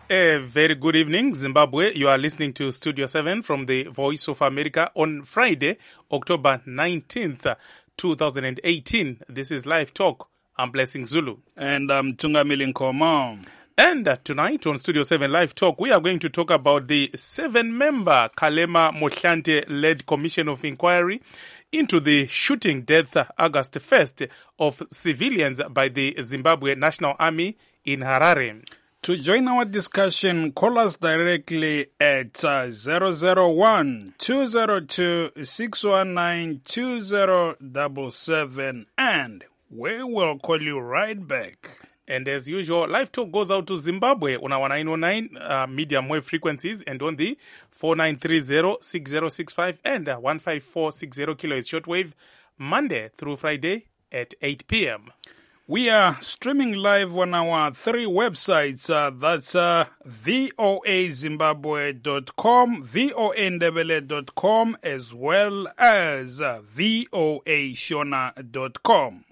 A very good evening, Zimbabwe. You are listening to Studio 7 from the Voice of America on Friday, October 19th, 2018. This is Live Talk. I'm Blessing Zulu. And I'm Tungamili Nkomo. And tonight on Studio 7 Live Talk, we are going to talk about the 7-member Kgalema Motlanthe-led Commission of Inquiry into the shooting death August 1st of civilians by the Zimbabwe National Army in Harare. To join our discussion, call us directly at 001-202-619-2077 and we will call you right back. And as usual, Live Talk goes out to Zimbabwe on our 909 medium wave frequencies and on the 4930-6065 and 15460 kilohertz shortwave, Monday through Friday at 8 p.m. We are streaming live on our 3 websites. That's voazimbabwe.com, voandebele.com, as well as voashona.com.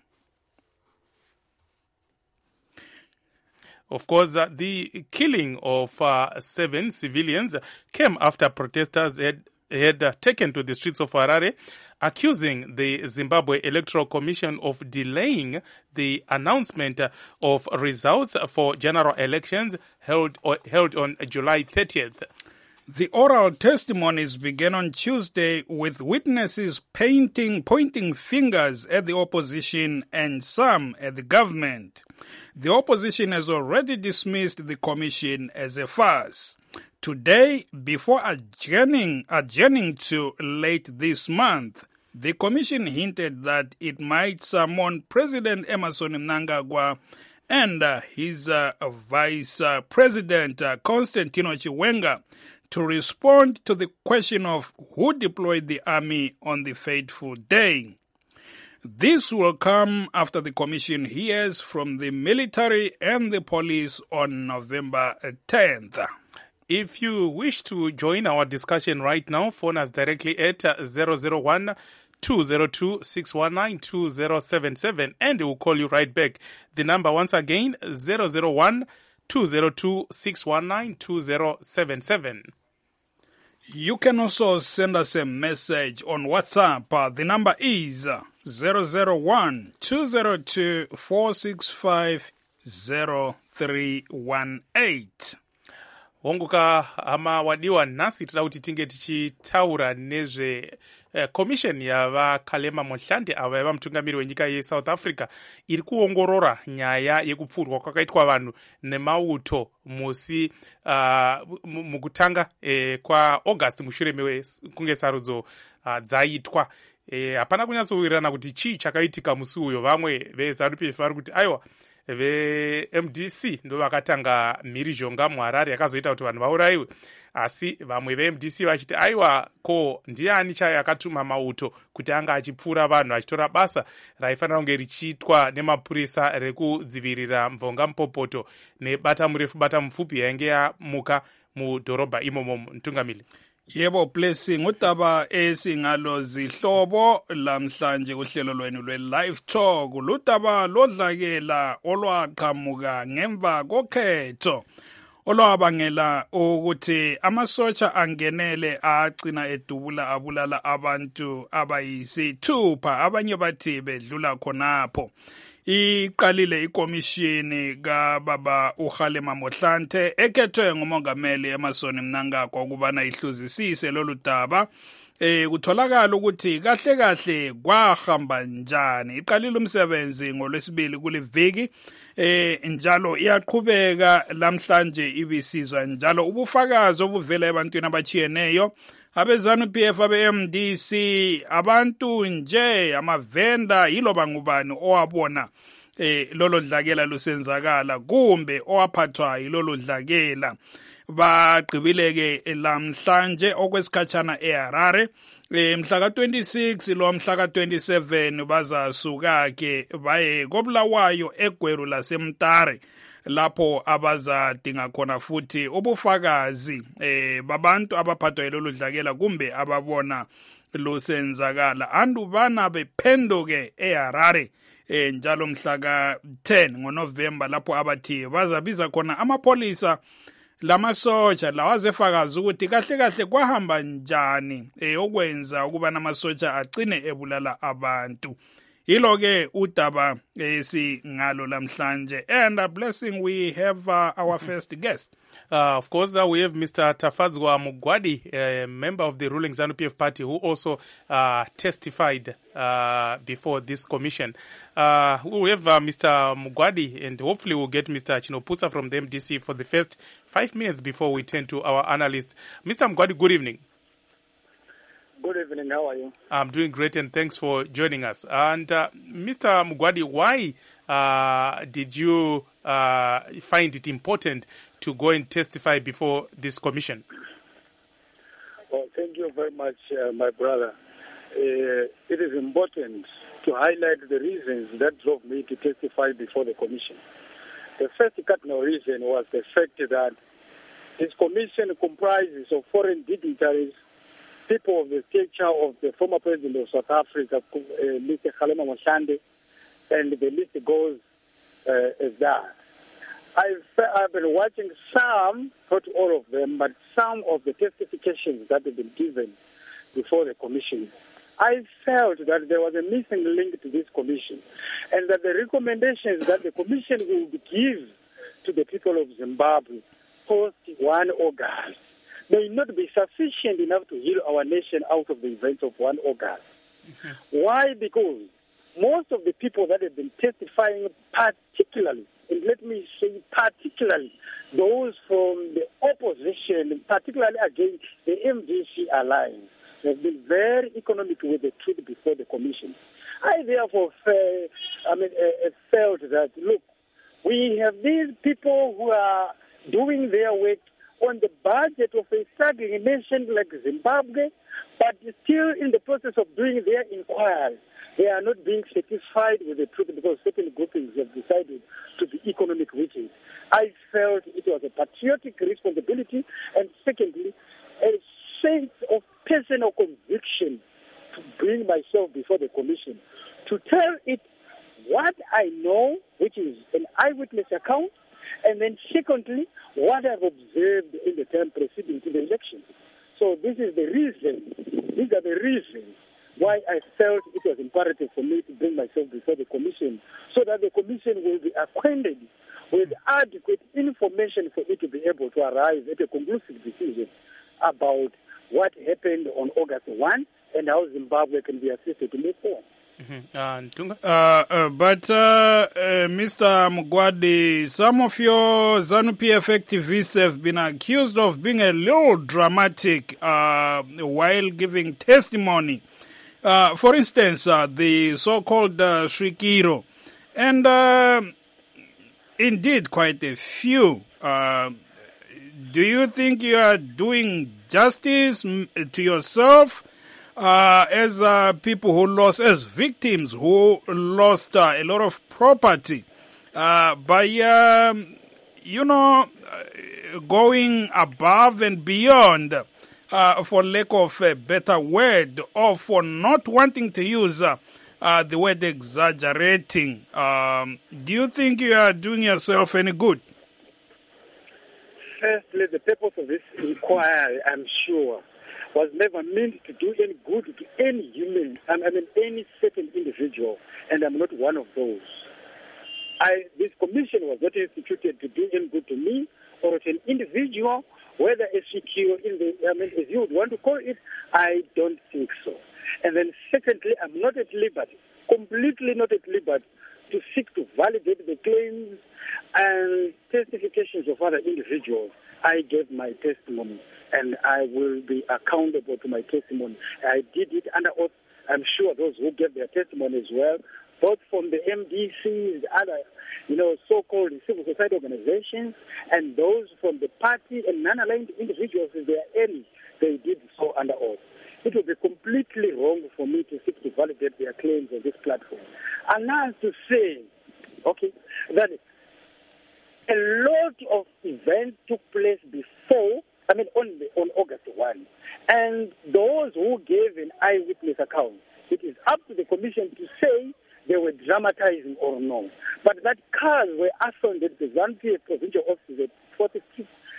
Of course, the killing of 7 civilians came after protesters had taken to the streets of Harare, accusing the Zimbabwe Electoral Commission of delaying the announcement of results for general elections held on July 30th. The oral testimonies began on Tuesday with witnesses pointing fingers at the opposition and some at the government. The opposition has already dismissed the commission as a farce. Today, before adjourning to late this month, the commission hinted that it might summon President Emmerson Mnangagwa and his Vice President Constantino Chiwenga to respond to the question of who deployed the army on the fateful day. This will come after the commission hears from the military and the police on November 10th. If you wish to join our discussion right now, phone us directly at 001-202-619-2077 and we'll call you right back. The number once again, 001-202-619-2077. You can also send us a message on WhatsApp. The number is 001-202-465-0318. Honguka hama wadiwa nasi tida kuti tinge tichitaura nezve commission yava Kgalema Motlanthe ava yava mutungamiri wenyika yeSouth Africa iri kuongorora nyaya yekupfurwa kwakaitwa vanhu nemauto musi mukutanga kwa August mushure mekunge sarudzo dzaitwa. Hapana kunyatsowirirana kuti chii chakaitika musi uyo. Vamwe veZANU-PF vari kuti aiwa ve-MDC ndo vakatanga mhirizhonga muHarare yakazoita kuti vanhu vaurayiwe, asi vamwe ve-MDC vachiti aiwa ko ndiani chaiye akatuma mauto kuti anga achipfuura vanhu achitora basa raifanira kunge richiitwa nemapurisa rekudzivirira mvonga mupopoto nebata murefu bata mupfupi yainge yamuka mudhorobha imomo. Mtungamili. Yebo Blessing, udaba esingalo zihlobo lamhlanje kuhlelo lwenu lwe-Live Talk ludaba lodlakela olwaqhamuka ngemva kokhetho olwabangela ukuthi amasotsha angenele agcina edubula abulala abantu abayisithupha, abanye bathi bedlula khonapho. Iqalile ikomishini kaBaba uKgalema Motlanthe ekhethwe ngumongameli Emmerson Mnangagwa ukubana ihluzisise lolu daba. Kutholakala ukuthi kahle kwahamba njani. Iqalile umsebenzi ngolwesibili kuliviki, njalo iyaqhubeka lamhlanje ibisizwa njalo ubufakazi obuvela ebantwini abachiyeneyo, abeZANU-PF, abe-MDC, abantu nje amavenda yiloba ngubani owabona lolo dlakela lusenzakala kumbe owaphathwa yilolo dlakela. Bagqibileke lamhlanje okwesikhatshana eHarare. Mhla ka-26 lo mhla ka-27 bazasuka ke baye koBulawayo eGweru laseMtare lapho abazadinga khona futhi ubufakazi babantu abaphathwa yilolu dlakela kumbe ababona lusenzakala. Andubana bephenduke eHarare njalo mhla ka-10 ngoNovemba lapho abathi bazabiza khona amapolisa lamasotsha lawazefakaza ukuthi kahle kahle kwahamba njani okwenza ukuba namasotsha agcine ebulala abantu. Yilo-ke udaba ngalo lamhlanje. And blessing, we have our first guest. Of course, we have Mr. Tafadzwa Mugwadi, a member of the ruling ZANU-PF party, who also testified before this commission. We have Mr. Mugwadi, and hopefully we'll get Mr. Chinoputsa from the MDC for the first 5 minutes before we turn to our analyst. Mr. Mugwadi, good evening. Good evening, how are you? I'm doing great, and thanks for joining us. And Mr. Mugwadi, why did you find it important to go and testify before this commission? Well, thank you very much, my brother. It is important to highlight the reasons that drove me to testify before the commission. The first cardinal reason was the fact that this commission comprises of foreign dignitaries, people of the stature of the former president of South Africa, Mr. Kgalema Motlanthe, and the list goes as that. I've been watching some, not all of them, but some of the testifications that have been given before the commission. I felt that there was a missing link to this commission, and that the recommendations that the commission will give to the people of Zimbabwe post 1 August may not be sufficient enough to heal our nation out of the events of 1 August. Mm-hmm. Why? Because most of the people that have been testifying, particularly, and let me say particularly, those from the opposition, particularly against the MDC alliance, have been very economic with the truth before the commission. I therefore felt that, look, we have these people who are doing their work on the budget of a struggling nation like Zimbabwe, but still in the process of doing their inquiry. They are not being satisfied with the truth because certain groupings have decided to be economic witches. I felt it was a patriotic responsibility, and secondly, a sense of personal conviction to bring myself before the commission, to tell it what I know, which is an eyewitness account, and then secondly, what I've observed in the time preceding to the election. So these are the reasons why I felt it was imperative for me to bring myself before the commission, so that the commission will be acquainted with adequate information for it to be able to arrive at a conclusive decision about what happened on August 1 and how Zimbabwe can be assisted to move forward. Mm-hmm. But Mr. Mugwadi, some of your ZANU-PF activists have been accused of being a little dramatic while giving testimony. For instance, the so-called Shrikiro, and indeed quite a few. Do you think you are doing justice to yourself as people who lost, as victims who lost a lot of property by, going above and beyond, for lack of a better word, or for not wanting to use the word exaggerating? Do you think you are doing yourself any good? Firstly, the purpose of this inquiry, I'm sure, was never meant to do any good to any human, any certain individual, and I'm not one of those. This commission was not instituted to do any good to me or to an individual, whether a secure, as you would want to call it, I don't think so. And then secondly, I'm not at liberty, completely not at liberty, to seek to validate the claims and testifications of other individuals. I gave my testimony, and I will be accountable to my testimony. I did it under oath. I'm sure those who gave their testimony as well, both from the MDCs, other, so-called civil society organizations, and those from the party and non-aligned individuals, if they are any, they did so under oath. It would be completely wrong for me to seek to validate their claims on this platform. Allow us to say, that a lot of events took place before, on August 1. And those who gave an eyewitness account, it is up to the commission to say they were dramatizing or no. But that cars were assaulted at the ZANU-PF provincial offices at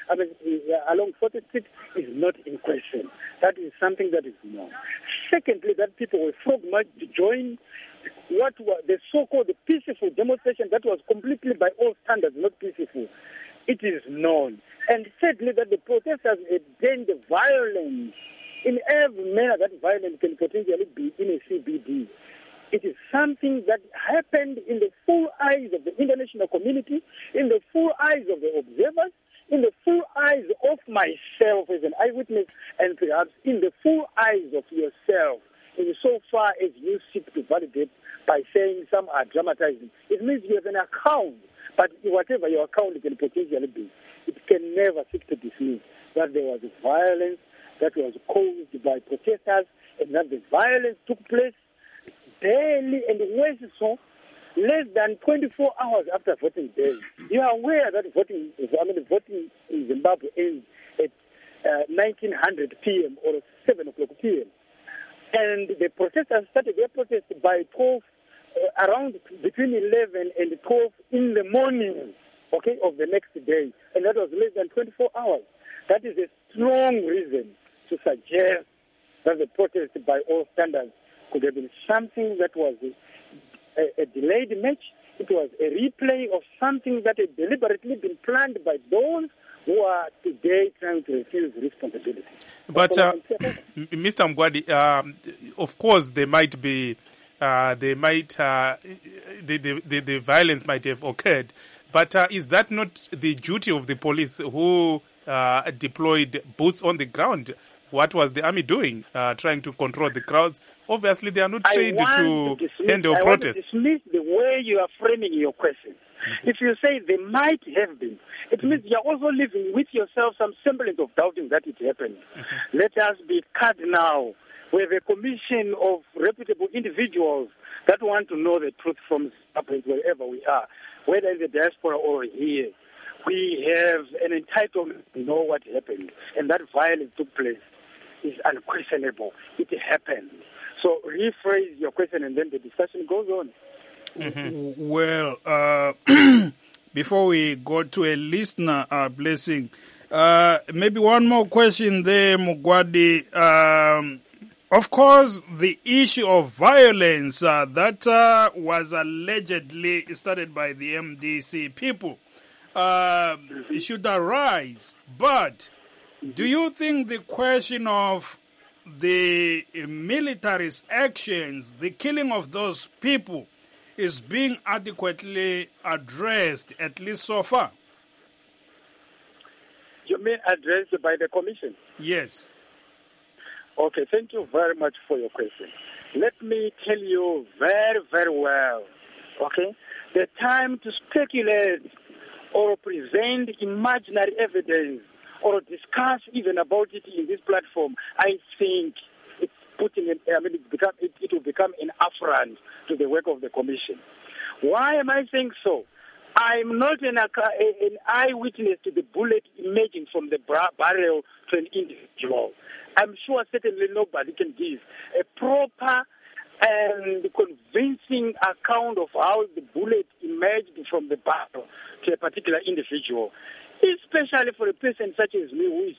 along 40th Street is not in question. That is something that is known. Secondly, that people were frog marched to join what was the so-called peaceful demonstration that was completely, by all standards, not peaceful. It is known. And thirdly, that the protesters against the violence in every manner that violence can potentially be in a CBD. It is something that happened in the full eyes of the international community, in the full eyes of the observers, in the full eyes of myself as an eyewitness, and perhaps in the full eyes of yourself, in so far as you seek to validate by saying some are dramatizing. It means you have an account, but whatever your account can potentially be, it can never seek to dismiss that there was violence that was caused by protesters and that the violence took place daily and worse so, less than 24 hours after voting day. You are aware that voting in Zimbabwe ends at 1900 p.m. or 7 o'clock p.m. And the protesters started their protest by 12, around between 11 and 12 in the morning, of the next day. And that was less than 24 hours. That is a strong reason to suggest that the protest, by all standards, could have been something that was a delayed match. It was a replay of something that had deliberately been planned by those who are today trying to refuse responsibility. But Mr. Mugwadi, of course, there might be, the violence might have occurred. But is that not the duty of the police who deployed boots on the ground? What was the army doing, trying to control the crowds? Obviously, they are not trained to handle protests. I want to dismiss the way you are framing your question. If you say they might have been, it means you are also living with yourself some semblance of doubting that it happened. Let us be cut now. We have a commission of reputable individuals that want to know the truth from wherever we are, whether in the diaspora or here. We have an entitlement to know what happened, and that violence took place is unquestionable. It happened. So rephrase your question, and then the discussion goes on. Well, before we go to a listener blessing, maybe one more question there, Mugwadi. Of course, the issue of violence that was allegedly started by the MDC people should arise. But do you think the question of the military's actions, the killing of those people, is being adequately addressed, at least so far? You mean addressed by the commission? Yes. Okay, thank you very much for your question. Let me tell you very, very well, the time to speculate or present imaginary evidence or discuss even about it in this platform, I think it's it will become an affront to the work of the commission. Why am I saying so? I'm not an eyewitness to the bullet emerging from the barrel to an individual. I'm sure certainly nobody can give a proper and convincing account of how the bullet emerged from the barrel to a particular individual, especially for a person such as me who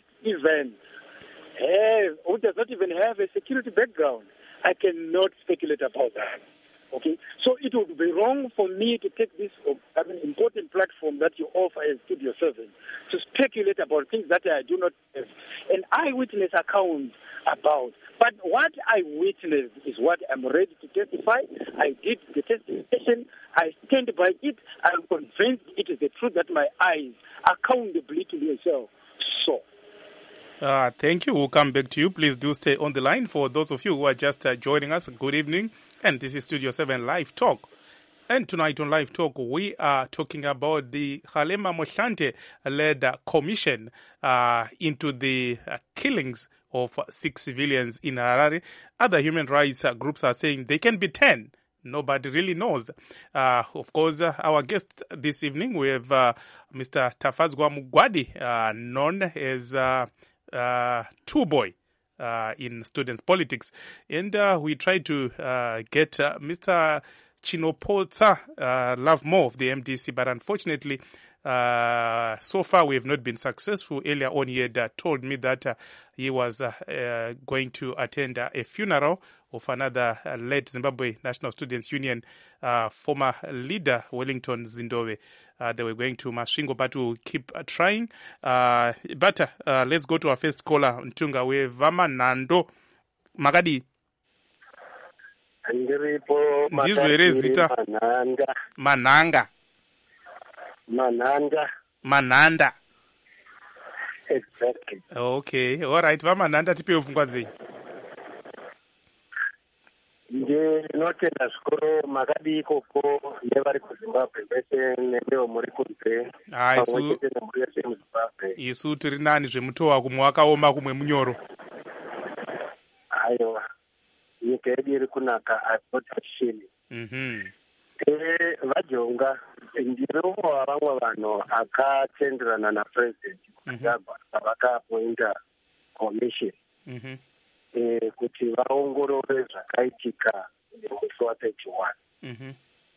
does not even have a security background. I cannot speculate about that. So it would be wrong for me to take this important platform that you offer as studio service to speculate about things that I do not have an eyewitness account about. But what I witnessed is what I'm ready to testify. I did the testimony. I stand by it. I'm convinced it is the truth that my eyes accountably to yourself saw. Thank you. We'll come back to you. Please do stay on the line. For those of you who are just joining us, good evening. And this is Studio 7 Live Talk. And tonight on Live Talk, we are talking about the Kgalema Motlanthe-led commission into the killings of 6 civilians in Harare. Other human rights groups are saying they can be 10. Nobody really knows. Of course, our guest this evening, we have Mr. Tafadzwa Mugwadi, known as Two Boy in students' politics. And we tried to get Mr. chinopotsa love more of the MDC, but unfortunately so far we have not been successful. Earlier on he had told me that he was going to attend a funeral of another late Zimbabwe National Students Union former leader, Wellington Zindove. They were going to Masvingo, but we'll keep trying. But let's go to our first caller, Ntunga. We have Vamanando Magadi. Ndizvo here zita Manhanda. Exactly. Okay, all right. Vamanhanda, tipewo pfungwa dzenyu. Ndinotenda zvikuru makadi ikoko nevari kuZimbabwe vese nevewo muri kunze pamwechete nemhuri yese muZimbabwe. Isu tiri nani zvemutowa kumwe wakaoma kumwe munyoro. Aiwa, nyika yedu iri kunaka asipotashini. Vajonga ndiriwo wavamwe vanhu akatenderana napresident Mnangagwa vakaappointa commission kuti vaongorore zvakaitika nemusi wa31.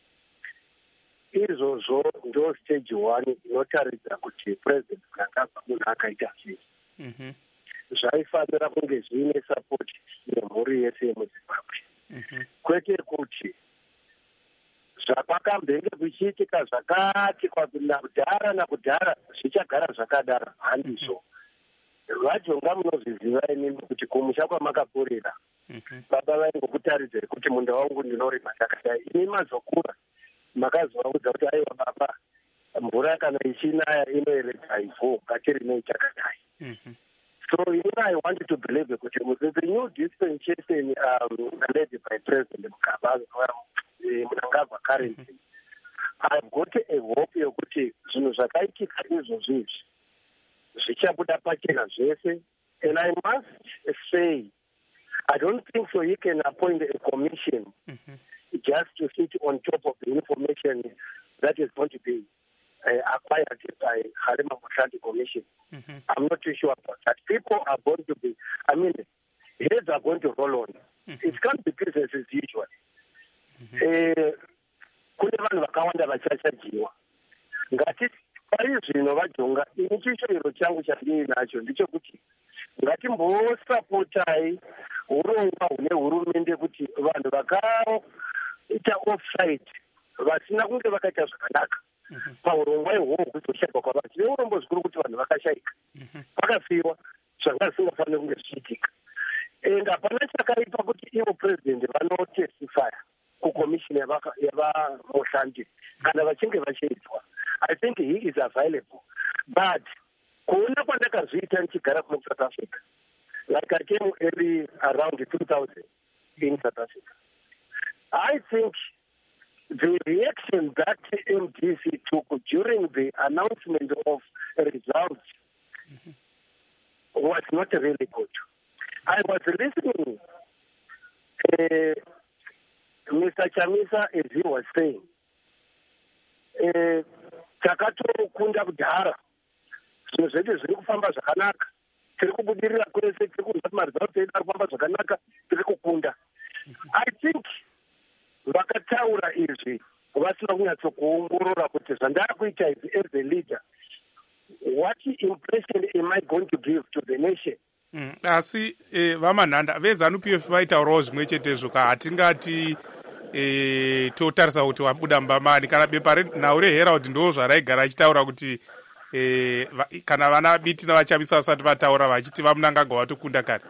Izvozvo ndo stage 1 inotaridza kuti president Mnangagwa munhu akaita sei. Zvaifanira kunge zviine support nemhuri yese yemuZimbabwe, kwete kuti zvapakambenge kuchiitika zvakati nakudhara zvichagara zvakadaro. Handizvo. Vajonga munozviziva inini kuti kumusha kwamakapurira baba vaingokutaridzai kuti munda wangu ndinorima takadai. Ini mazokura makazovaudza kuti aiwa baba, mvura kana ichinaya inoyevedza ivhu, ngatirimei takadai. So I wanted to believe kuti the new dispensation led by President Mnangagwa currently, I've got a hope yokuti zvinhu zvakaitika izvozvi zvichabuda pachena zvese. And I must say, I don't think so he can appoint a commission just to sit on top of the information that is going to be acquired by Kgalema Motlanthe Commission. I'm not too sure about that. People are going to be, heads are going to roll on. It can't be business as usual. Kune vanhu vakawanda vachachajiwa. Ngati pari zvino vajonga, ini chicho changu chandinacho ndechekuti ngatimbosapotai urongwa hune hurumende kuti vanhu vakaita offside vasina kunge vakaita zvakanaka paurongwa ihwohwo kuzoshaikwa kwavanhu. Neurombo zvikuru kuti vanhu vakashaika, vakafiwa zvanga zvisingafaniri kunge zvichiitika. And hapana chakaipa kuti ivo president vanotestifya kukomishini yavaMotlanthe kana vachinge vachiedzwa. I think he is available. But kuona kwandakazviita ndichigara kuSouth Africa, like I came early around 2000 in South Africa, I think the reaction that MDC took during the announcement of results was not really good. I was listening Mr. Chamisa, as he was saying, takatokunda kudhara, zvinhu zvedu zviri kufamba zvakanaka, tiri kubudirira kwese, tiri kunzwa kuti maresults edu ari kufamba zvakanaka, tiri kukunda. I think vakataura izvi vasina kunyatsokuongorora kuti zvandari kuita izvi as a leader, what impression am I going to give to the nation? Asi vamanhanda veZANU-PF vaitaurawo zvimwe chetezvo hatingati totarisa kuti wabuda mbamani kana bepa nhau reHerald ndo zvaraigara achitaura kuti kana vana biti navachamisa vasati vataura vachiti vaMnangagwa watokunda kare.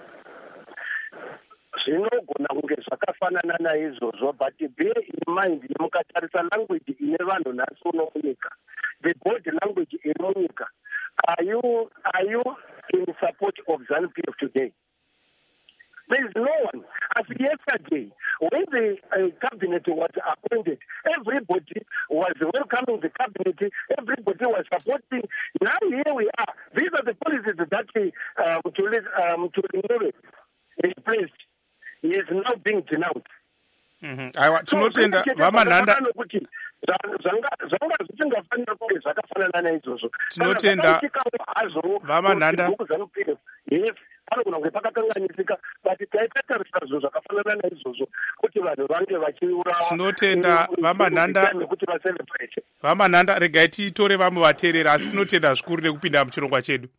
Zvinogona kunge zvakafanana naizvozvo, but bear in mind mukatarisa language ine vanhu nhasi uno munyika, the body language iri munyika, are you in support of ZANU-PF today? There is no one. As yesterday, when the cabinet was appointed, everybody was welcoming the cabinet, everybody was supporting. Now here we are. These are the policies that Mutulindore is placed. He is now being denounced. Tinotenda vamanhanda tinotenda vamanhanda panogona kunge pakakanganyisika but taitatarisa zvinhu zvakafanana naizvozvo kuti vanhu vange vachiurawa tinotenda vamanhanda nekuti vacelebrate. vamanhanda regai titore vamwe vateerera asi tinotenda zvikuru nekupinda muchirongwa chedu.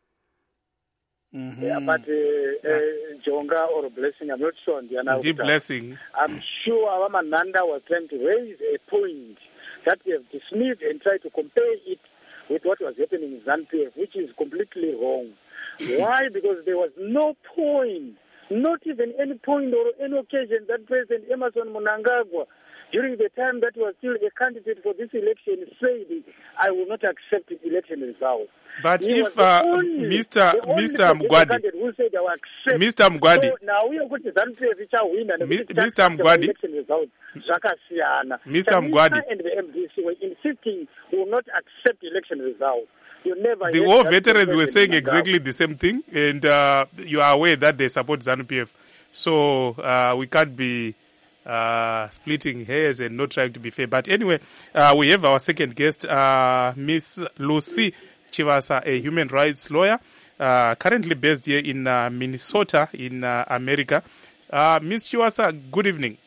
Yeah, but Jonga or Blessing, I'm not sure. Deep Blessing. I'm sure Vamananda was trying to raise a point that we have dismissed and tried to compare it with what was happening in ZANU-PF, which is completely wrong. Why? Because there was no point, not even any point or any occasion that President Emerson Mnangagwa, during the time that he was still a candidate for this election, said, I will not accept the election results. But if Mr. Mugwadi, Mr. Mugwadi, so now we are going to win and Mr. Mugwadi, election results. Mr. Mugwadi, and the MDC were insisting we will not accept election results. The all veterans were saying exactly the same thing, and you are aware that they support ZANU-PF. So we can't be splitting hairs and not trying to be fair. But anyway, we have our second guest, Miss Lucy Chivasa, a human rights lawyer, currently based here in Minnesota in America. Miss Chivasa, good evening.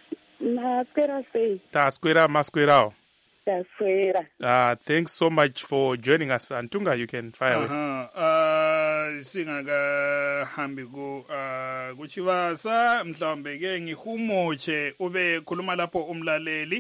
Thanks so much for joining us. Antunga, you can fire away. Singakahambi kuchivasa mhlawumbe ke ngihumoche ube khuluma lapho umlaleli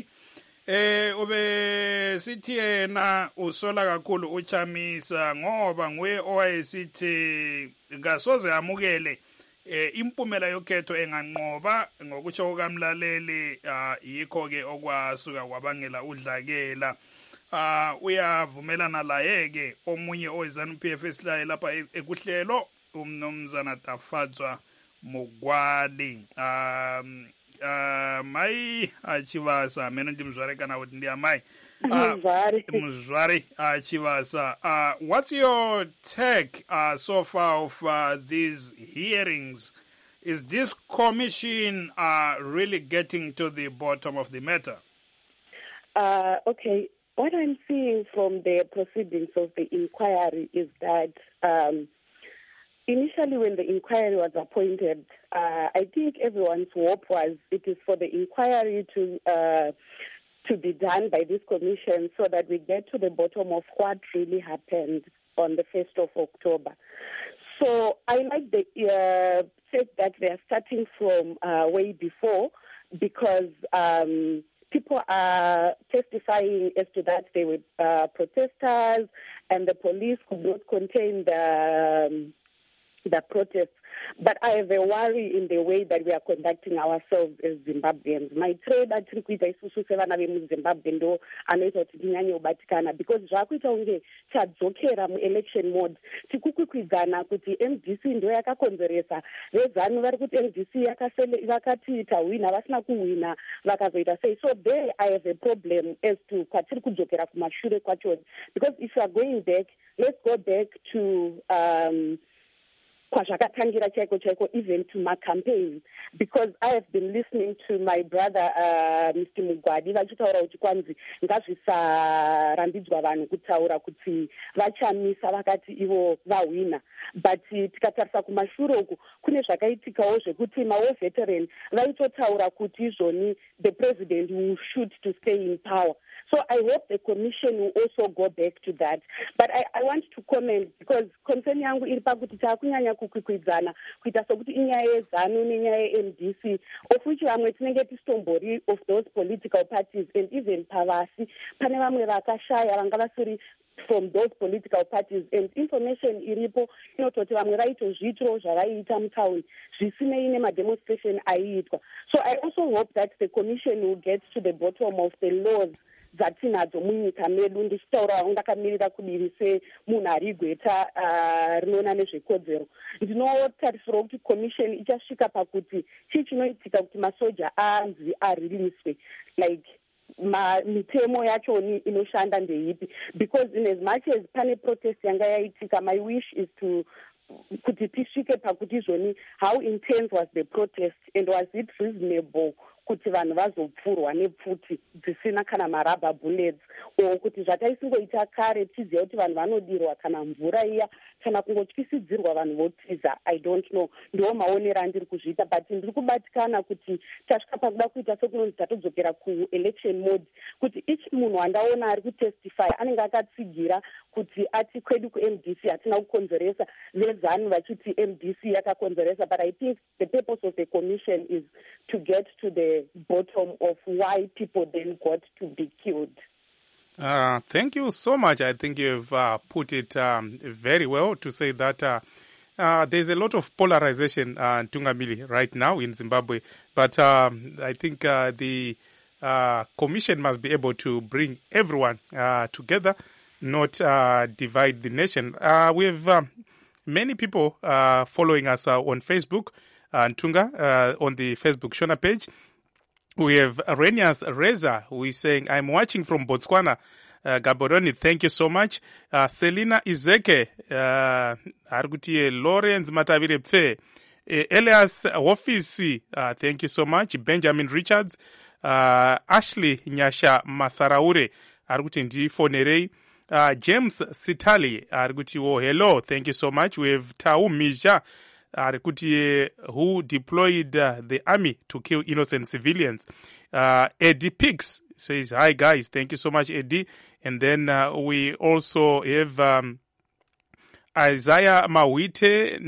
ube sithi yena usola kakhulu uChamisa ngoba nguye owayesithi ngasoze amukele impumela yokhetho enganqoba ngokutsho kamlaleli yikho ke okwasuka kwabangela udlakela. Uyavumelana laye ke omunye oZANU-PF esilaye lapha ekuhlelo umnomzana Tafatswa Mugwadi. Mai Chivasa mina ndimzware kana kuti ndi amai Mzwari Chivasa. What's your take so far of these hearings? Is this commission really getting to the bottom of the matter? Okay. What I'm seeing from the proceedings of the inquiry is that initially when the inquiry was appointed, I think everyone's hope was it is for the inquiry to be done by this commission so that we get to the bottom of what really happened on the 1st of October. So I like the fact that they are starting from way before because people are testifying as to that they were protesters and the police could not contain the protests. But I have a worry in the way that we are conducting ourselves as Zimbabweans. My trade at Trikuita isusu sevana vemu Zimbabwe ndo anoita kuti tinyanye kubatikana because zvakuita unge tadzokera mu-election mode tikukwikwidana kuti MDC ndo yakakonzeresa vezanu vari kuti MDC vakati tawina vasina kuwina vakazoita sei. So there I have a problem as to kwatiri kudzokera kumashure kwachoni because if you are going back, let's go back to kwazvakatangira chaiko even to my campaign because I have been listening to my brother Mr. Mugwadi vachitaura kuti kwanzi ngazvisarambidzwa vanhu kutaura kuti vachamisa vakati ivo vahwina but tikatarisa kumashure uku kune zvakaitikawo zvekuti mawo veteran vaitotaura kuti izvoni the president will shoot to stay in power. So I hope the commission will also go back to that. But I want to comment because concern yangu iri pakuti takunyanya kukwikwidza kuita sokuti inyaya yeZANU nenyaya yeMDC of which vamwe tinenge tistombori of those political parties and even pavasi pane vamwe vakashaya vanga vasiri from those political parties and information iripo inototi vamwe vaitozviitiro zvavaiita mutaundi zvisinei nemademonstration aiitwa. So I also hope that the commission will get to the bottom of the laws dzatinadzo munyika medu. Ndichitaurawo ndakamirira kudivi semunhu ari gweta rinoona nezvekodzero. Ndinotarisirawo kuti commission ichasvika pakuti chii chinoitika kuti masoja anzi ariliswe like mitemo yachoni inoshanda ndeipi because in as much as pane protest yanga yaitika my wish is to kuti tisvike pakuti izvoni how intense was the protest and was it reasonable kuti vanhu vazopfurwa nepfuti dzisina kana marubber bullets, o kuti zvataisingoita kare tiziva kuti vanhu vanodirwa kana mvura iya kana kungotyisidzirwa vanhu votiza. I don't know, ndiwo maonero andiri kuzviita, but ndiri kubatikana kuti tasvika pakuda kuita sekunonzi tatodzokera kuelection mode, kuti each munhu andaona ari kutestify anenge akatsigira kuti ati kwedu kuMDC hatina kukonzeresa, vezanu vachiti MDC yakakonzeresa. But I think the purpose of the commission is to get to the bottom of why people then got to be killed. Thank you so much. I think you've put it very well to say that there's a lot of polarization, Tungamili, right now in Zimbabwe. But I think the commission must be able to bring everyone together, not divide the nation. We have many people following us on Facebook, Tunga, on the Facebook Shona page. We have Renias Reza, who is saying, I'm watching from Botswana. Gaboroni, thank you so much. Selina Izeke, Argutie Lawrence Matavire Pfe, Elias Wofisi, thank you so much. Benjamin Richards, Ashley Nyasha Masaraure, Arguti Ndi Fonerei, James Sitali, Arguti Wo, hello, thank you so much. We have Tau Mija, who deployed the army to kill innocent civilians. Eddie Pix says, hi guys, thank you so much, Eddie. And then we also have Isaiah Mawite,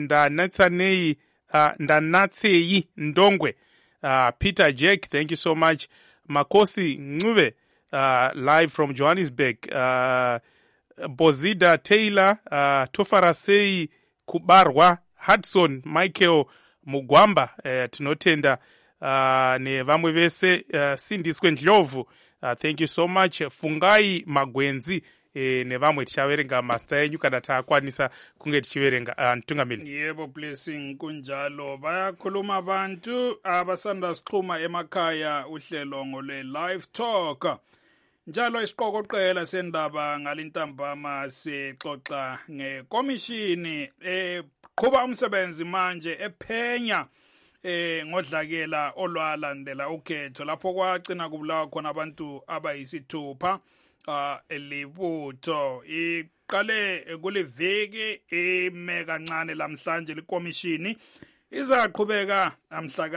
Ndanatsei Ndongwe, Peter Jake, thank you so much. Makosi Ngube, live from Johannesburg. Bozida Taylor, Tofarasei Kubarwa, Hudson Michael Mugwamba, tinotenda nevamwe vese, Sindiswe Ndlovu, thank you so much. Fungai Magwenzi, nevamwe tichaverenga masta yenyu kana taakwanisa kunge tichiverenga. Ntungamili. Yebo, blessing kunjalo. Bayakhuluma abantu abasanda siqhuma emakhaya uhlelo ngole live talk. Njalo isiqokoqela sendaba ngalintambama sixoxa ngekomishini qhuba umsebenzi manje ephenya ngodlakela olwalandela ukhetho lapho kwagcina kubulawa khona abantu abayisithupha. Elibutho iqale kuliviki ime kancane lamhlanje likomishini izaqhubeka amhla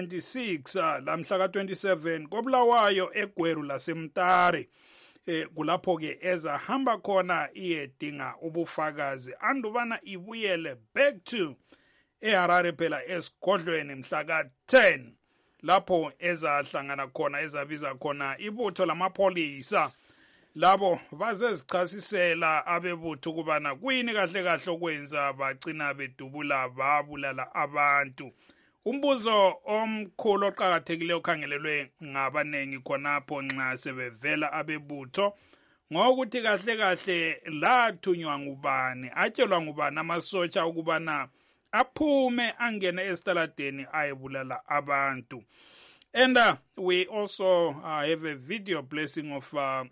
ka-26 lamhla ka-27 kobulawayo eGweru laseMtari. Kulapho ke ezahamba khona iyedinga ubufakazi andubana ibuyele back to eHarare phela esigodlweni mhla ka-10 lapho ezahlangana khona ezabiza khona ibutho lamapholisa labo bazezichasisela abebutho ukubana kuyini kahle kahle okwenza bagcina bedubula babulala abantu. Umbuzo omkhulu oqhakathekileyo okhangelelwe ngabanengi khonapho nxa sebevela abebutho ngokuthi kahle kahle lathunywa ngubani, atshelwa ngubani amasotsha ukubana aphume angene esitaladeni ayebulala abantu. And we also have a video blessing of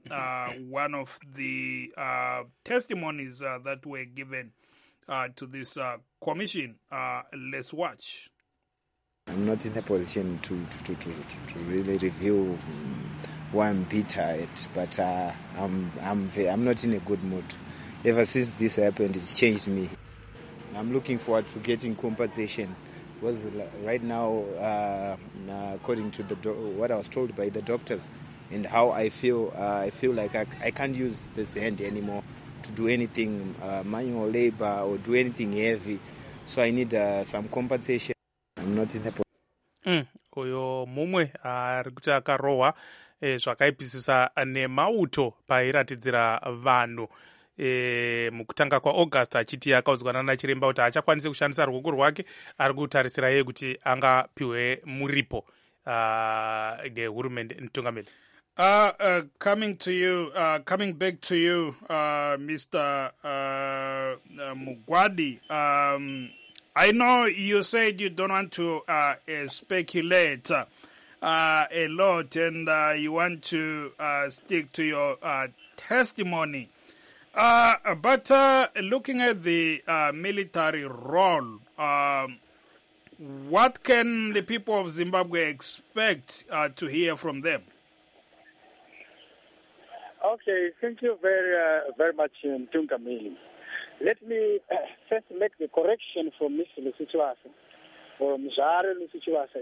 one of the testimonies that were given to this commission. Let's watch. I'm not in a position to really review why I'm bitter at, but I'm not in a good mood. Ever since this happened, it's changed me. I'm looking forward to getting compensation. Because right now, according to what I was told by the doctors and how I feel like I can't use this hand anymore to do anything manual labor or do anything heavy. So I need some compensation. I'm not in a Uyo mumwe ari kuti akarohwa zvakaipisisa nemauto pairatidzira vanhu mukutanga kwaAugust achiti akaudzwa nachiremba kuti achakwanise kushandisa ruoko rwake, ari kutarisira yeye kuti angapiwe muripo ngehurumende. Ntungameli. Coming back to you, Mr. Mugwadi. I know you said you don't want to speculate a lot, and you want to stick to your testimony. But looking at the military role, What can the people of Zimbabwe expect to hear from them? Okay, thank you very much, Tungamili. Let me first make the correction from Mr. Lusichwasa, from Zara Lusichwasa,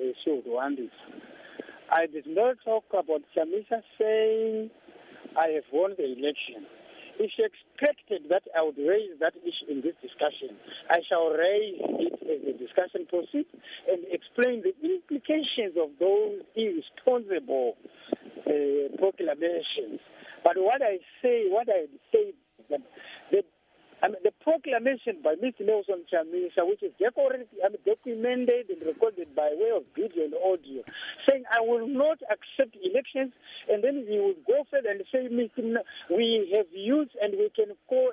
I did not talk about Chamisa saying I have won the election. If she expected that I would raise that issue in this discussion, I shall raise it as the discussion proceeds and explain the implications of those irresponsible proclamations. But what I say that the proclamation by Mr. Nelson Chamisa, which is documented and recorded by way of video and audio, saying I will not accept elections, and then he would go further and say, we have used and we can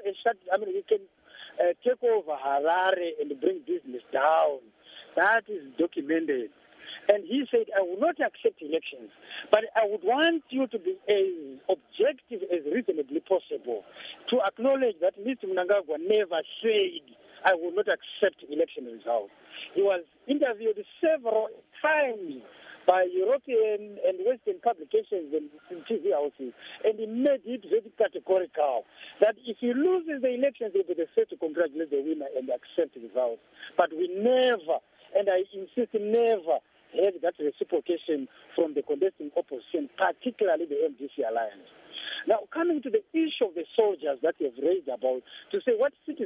we can take over Harare and bring business down. That is documented. And he said, I will not accept elections, but I would want you to be as objective as reasonably possible to acknowledge that Mr. Mnangagwa never said, I will not accept election results. He was interviewed several times by European and Western publications and TV houses, and he made it very categorical that if he loses the elections, he will be the first to congratulate the winner and accept the results. But we never, and I insist never, had that reciprocation from the contesting opposition, particularly the MDC alliance. Now, coming to the issue of the soldiers that you have raised about, to say what is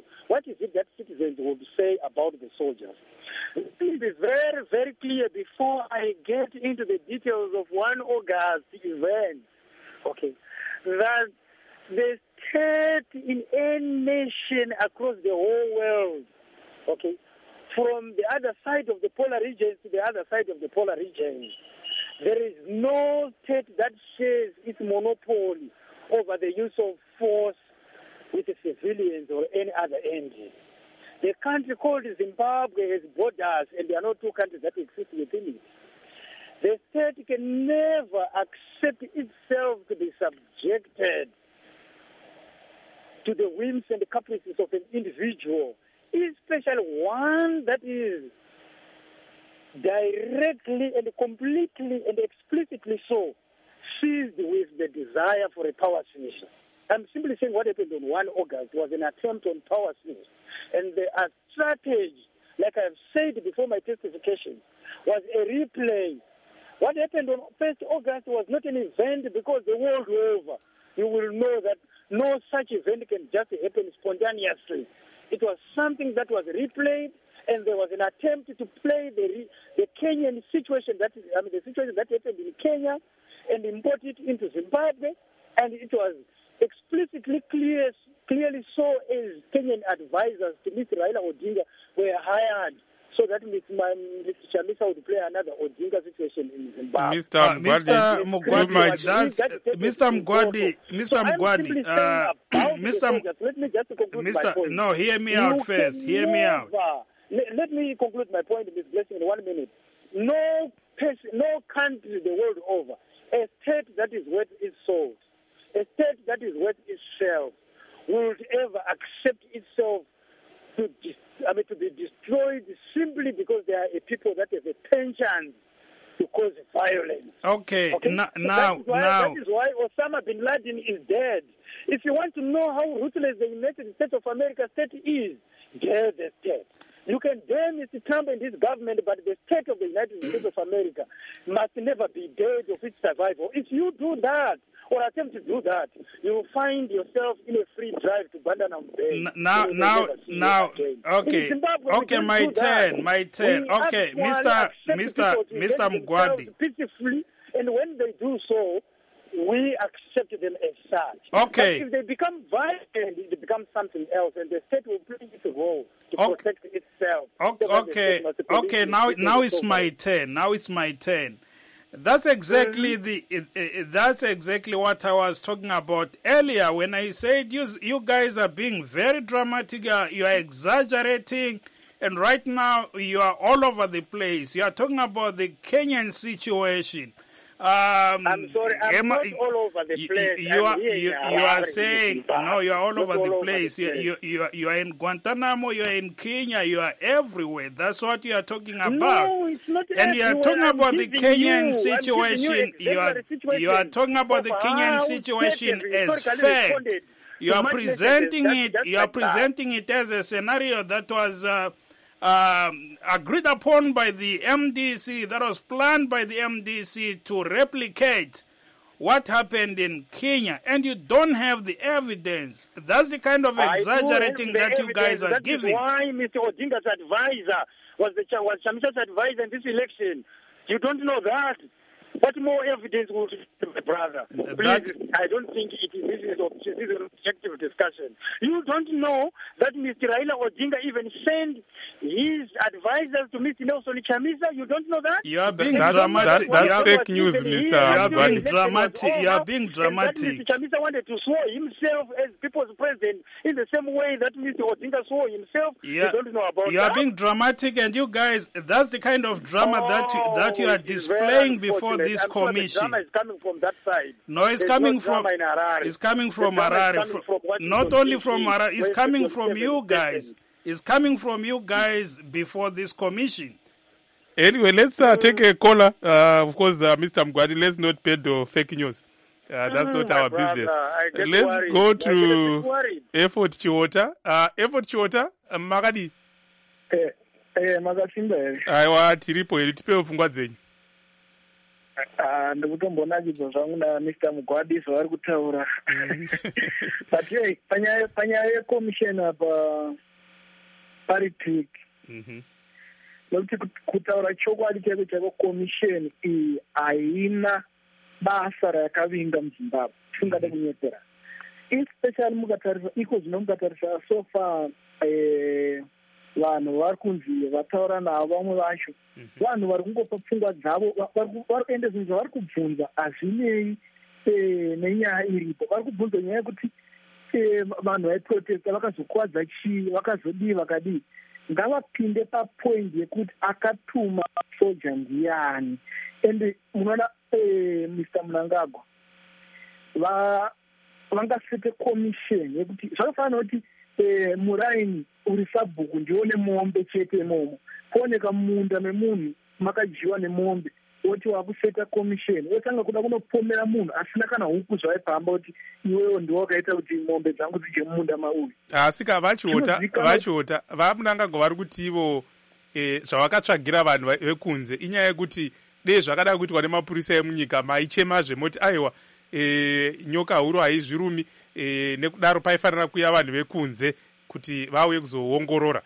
it that citizens would say about the soldiers? Let me be very, very clear before I get into the details of 1 August event, okay, that the state in any nation across the whole world, okay, from the other side of the polar regions to the other side of the polar regions, there is no state that shares its monopoly over the use of force with the civilians or any other end. The country called Zimbabwe has borders, and there are no two countries that exist within it. The state can never accept itself to be subjected to the whims and the caprices of an individual, especially one that is directly and completely and explicitly so seized with the desire for a power seizure. I'm simply saying what happened on 1 August was an attempt on power seizure. And the strategy, like I've said before my testification, was a replay. What happened on 1st August was not an event because the world over, you will know that no such event can just happen spontaneously. It was something that was replayed, and there was an attempt to play the Kenyan situation, the situation that happened in Kenya, and import it into Zimbabwe, and it was explicitly clearly so as Kenyan advisors to Mr. Raila Odinga were hired so that Mr. Chamisa would play another Odinga situation in Zimbabwe. Mr. Mugwadi, no, hear me out first. Hear me out. Let me conclude my point, Ms. Blessing, in 1 minute. No country the world over, a state that is worth its salt, a state that is worth itself, would ever accept itself to be destroyed simply because there are people that have a penchant to cause violence. Okay. Now, that is why Osama bin Laden is dead. If you want to know how ruthless the United States of America state is, dare the state. You can dare Mr. Trump and his government, but the state of the United States of America must never be dead of its survival. If you do that, or attempt to do that, you will find yourself in a free drive to Guantanamo Bay. Okay, my turn. Okay, Mr. Mugwadi. Peacefully, and when they do so, we accept them as such. Okay. But if they become violent, it becomes something else, and the state will play its role to protect itself. Okay. Now it's my turn. That's exactly that's exactly what I was talking about earlier when I said you guys are being very dramatic. You are exaggerating, and right now you are all over the place. You are talking about the Kenyan situation. I'm sorry, I'm not all over the place. You are saying, no, you are all over the place. You are in Guantanamo, you are in Kenya, you are everywhere. That's what you are talking about. No, it's not and you are talking about the Kenyan situation. You are talking about the Kenyan situation as fact. You are presenting it. You are presenting it as a scenario that was agreed upon by the MDC, that was planned by the MDC to replicate what happened in Kenya, and you don't have the evidence. That's the kind of exaggerating that you guys are giving. Why Mr. Odinga's advisor was Chamisa's advisor in this election? You don't know that. What more evidence would you give, my brother? Please, I don't think this is an objective discussion. You don't know that Mr. Raila Odinga even sent his advisors to Mr. Nelson Chamisa? You don't know that? You are being dramatic. That's fake news, Mr. You are being dramatic. You are being dramatic. Mr. Chamisa wanted to swear himself as people's president in the same way that Mr. Odinga swore himself. Yeah. You don't know about that. You are being dramatic, and you guys, that's the kind of drama that you are displaying before this commission. The drama is coming from that side. No, it's coming from Harare. Not only from Harare, it's coming from you guys. It's coming from you guys before this commission. Anyway, let's take a caller. Of course, Mr. Mgwadi, let's not peddle fake news. That's not our business. Let's go to Effort Chiota. Effort Chiota, Magadi. Aiwa, tiripo, tipe pfungwa dzenyu. Ndikutombonakidzwa zvangu naMr. Mugwadi zvavari kutaura. But panyaya yekomisheni apa pari tricky. Nokuti kutaura chokwadi chaiko chaiko komisheni iyi haina basa rakavinga muZimbabwe tisingade kunyepera. Especially mukatarisa iko zvino mukatarisa so far vanhu vari kunzi vataura navo vamwe vacho vanhu vari kungopa pfungwa dzavo ende zvinhu zvavari kubvunza hazvinei nenyaya iripo. Vari kubvunza nyaya yekuti vanhu vaiprotesta vakazokuvadza chii vakazodii vakadii. Ngavapinde papoint yekuti akatuma soja ndiani. Ende munoona Mr. Mnangagwa vangasete komisheni yekuti zvakafanira kuti muraini uri sabhuku ndione mombe chete imomo kuoneka mumunda memunhu makadyiwa nemombe woti wakuseta komisheni wotanga kuda kunopomera munhu asina kana huku zvaipamba kuti iwewo ndiwo wakaita kuti mombe dzangu dzidye mumunda mauyu. Asika vachiota vaMnangagwa vari kuti ivo zvavakatsvagira vanhu vekunze inyaya yekuti dei zvakada kuitwa nemapurisa emunyika maichemazve moti aiwa nyoka huru haizvirumi nekudaro paifanira kuuya vanhu vekunze kuti vauye kuzoongorora.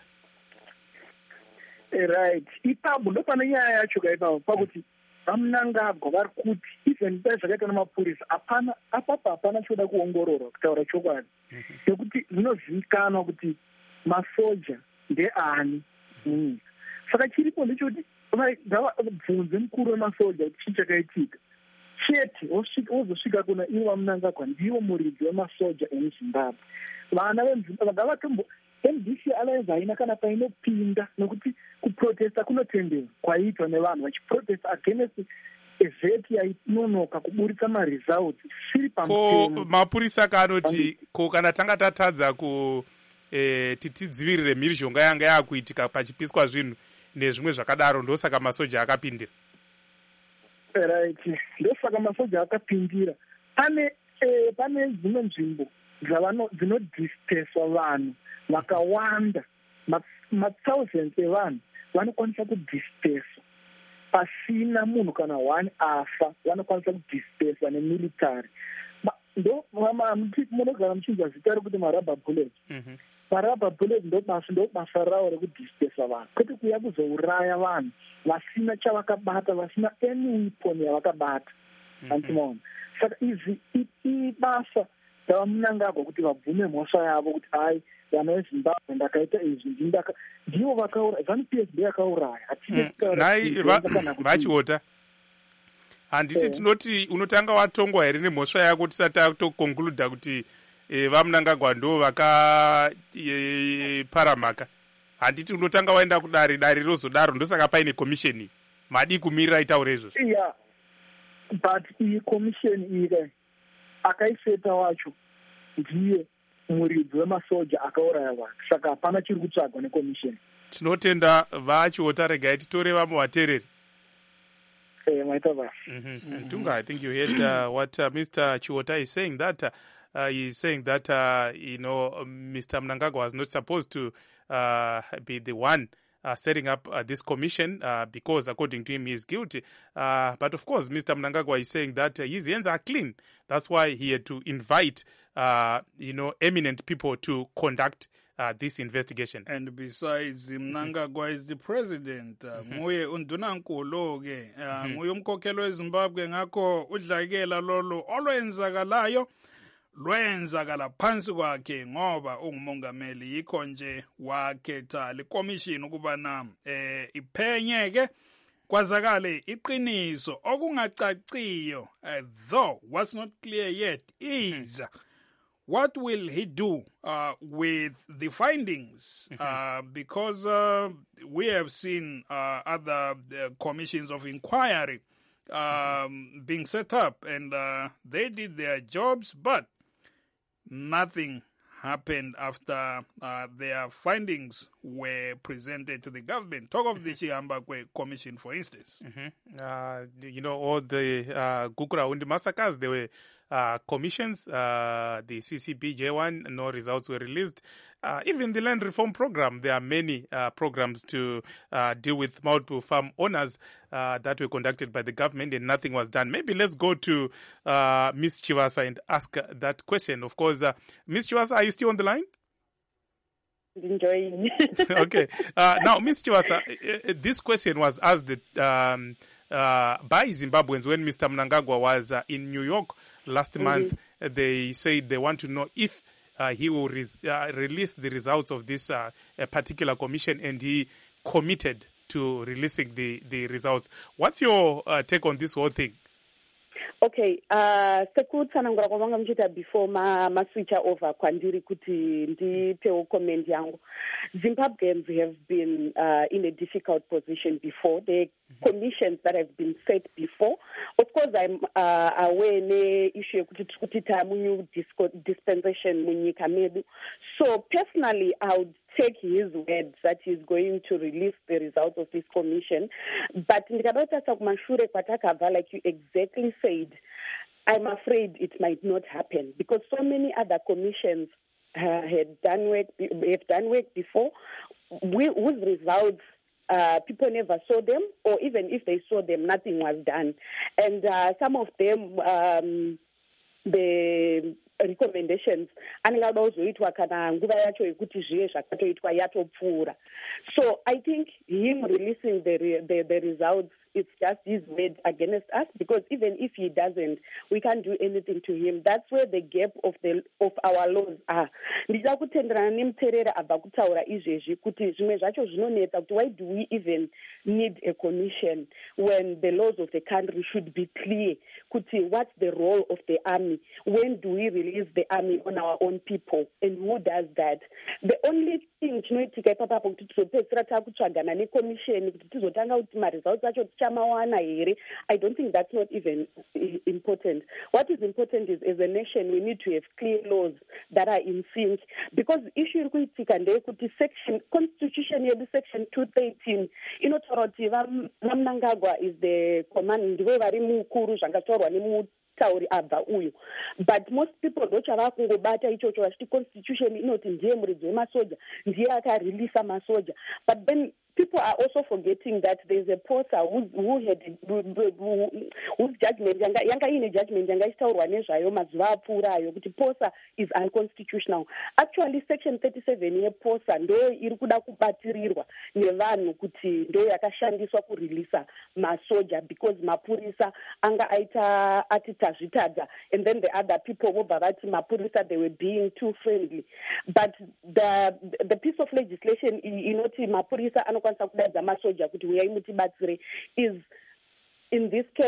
Right. Ipapo ndo pane nyaya yacho kaipapo pakuti vaMnangagwa vari kuti even dai zvakaita nemapurisa hapana choda kuongorora kutaura chokwadi nekuti zvinozivikanwa kuti masoja ndeani munyika. Saka chiripo ndechoti ngavabvunze mukuru wemasoja kuti chii chakaitika chete wozosvika kuna ivo vaMnangagwa ndivo muridzi wemasoja emuZimbabwe. Vana vemuZimbabwe ngavatombo MDC Alliance haina kana painopinda nekuti kuprotesta kunotendera kwaiitwa nevanhu vachiprotesta against evheti yainonoka kuburitsa maresults siri pamutemo. Mapurisa kanoti ko kana tanga tatadza tidzivirire mhirizhonga yanga yakuitika pachipiswa zvinhu nezvimwe zvakadaro ndosaka masoja akapindira. Right. Ndosaka masoja akapindira. Pane dzimwe nzvimbo dzinodhispeswa vanhu vakawanda mathousands evanhu vanokwanisa kudhispeswa pasina munhu kana one afa vanokwanisa kudhispeswa nemilitary. Ndo munogara muchinzwa zita rekuti marubber bullets. Marubber bullets ndo basa rawo rekudhispesa vanhu kwete kuya kuzouraya vanhu vasina chavakabata vasina any weapon yavakabata. Antimaona saka izvi ibasa ravaMnangagwa kuti vabvume mhosva yavo kuti hai vana veZimbabwe ndakaita izvi ndivo vakauraya ZANU-PF ndiyo yakauraya. Vachiota handiti tinoti unotanga watongwa here nemhosva yako tisati tatokonkluda kuti vaMnangagwa ndo vakaparamhaka. Handiti unotanga waenda kudare rozodaro ndosaka paine komisheni madi kumirira itaure izvozvo. but iyi commission iyi kai akaiseta wacho ndiye muridzi wemasoja akauraya vanhu, saka hapana chiri kutsvagwa necommission. Tinotenda vachiota, regai titore vamwe vateereri. Maita basa. Tunga, I think you heard what Mr. Chiota is saying, that he's saying that, Mr. Mnangagwa was not supposed to be the one setting up this commission because, according to him, he is guilty. But, of course, Mr. Mnangagwa is saying that his hands are clean. That's why he had to invite, eminent people to conduct this investigation. And besides, Mnangagwa is the president. Nguye undunankulu-ke, nguye umkhokheli weZimbabwe, ngakho udlakela lolo olwenzakalayo lwenzakala phansi kwakhe ngoba ungumongameli, yikho nje wakhetha le commission ukubana iphenyeke kwazakale iqiniso. Okungacaciyo, though what's not clear yet is what will he do with the findings? Because we have seen other commissions of inquiry being set up, and they did their jobs, but nothing happened after their findings were presented to the government. Talk of the Chiambakwe Commission, for instance. All the Gukurahundi massacres, they were commissions, the CCP J1, no results were released. Even the land reform program, there are many programs to deal with multiple farm owners that were conducted by the government, and nothing was done. Maybe let's go to Ms. Chivasa and ask that question. Of course, Ms. Chivasa, are you still on the line? Enjoying. Okay. Now, Ms. Chivasa, this question was asked by Zimbabweans when Mr. Mnangagwa was in New York last month. They said they want to know if he will release the results of this particular commission, and he committed to releasing the results. What's your take on this whole thing? Okay, sekutsanangura kwamanga muchita before switch over kwandiri kuti ndipewo comment yangu. Zimbabweans have been in a difficult position before. The commissions that have been set before. Of course, I'm aware ne issue kuti tamunyu dispensation munyika medu. So personally, I would take his word that he's going to release the results of this commission. But like you exactly said, I'm afraid it might not happen because so many other commissions have done work before whose results people never saw them, or even if they saw them, nothing was done. And some of them, the recommendations anengada uzoitwa kana nguva yacho yekuti zviye zvakatoitwa yatopfuura. So I think him releasing the results, it's just his word against us, because even if he doesn't, we can't do anything to him. That's where the gap of our laws are. Ndida kutenderana nemuterera abva kutaura izvezvi kuti zvimwe zvacho zvinonetsa kuti why do we even need a commission when the laws of the country should be clear kuti what's the role of the army, when do we release the army on our own people, and who does that? The only thing chinoitika ipapapo kuti tizopedzisira takutsvagana necommission kuti tizotanga kuti maresults acho tichamawana here, I don't think that's not even important. What is important is, as a nation, we need to have clear laws that are in sync, because issue iri kuitika ndeyekuti constitution yedu section 213 inotaura kuti vaMnangagwa is the command, ndivo vari mukuru zvangataurwa nemutauri abva uyu, but most people ndochava kungobata ichocho vachiti constitution inoti ndiye muridzi wemasoja, ndiye akareleasa masoja, but then people are also forgetting that there's a posa whose judgment yanga ine judgment yanga ichitaurwa nezvayo mazuva apfuurayo kuti posa is unconstitutional. Actually section 37 yeposa ndo iri kuda kubatirirwa nevanhu kuti ndo yakashandiswa kureleasa masoja, because mapurisa anga aita atitazvitadza, and then the other people vobva vati mapurisa they were being too friendly. But the piece of legislation inoti mapurisa anokwanisa kudadza masoja kuti uyai mutibatsire is in this case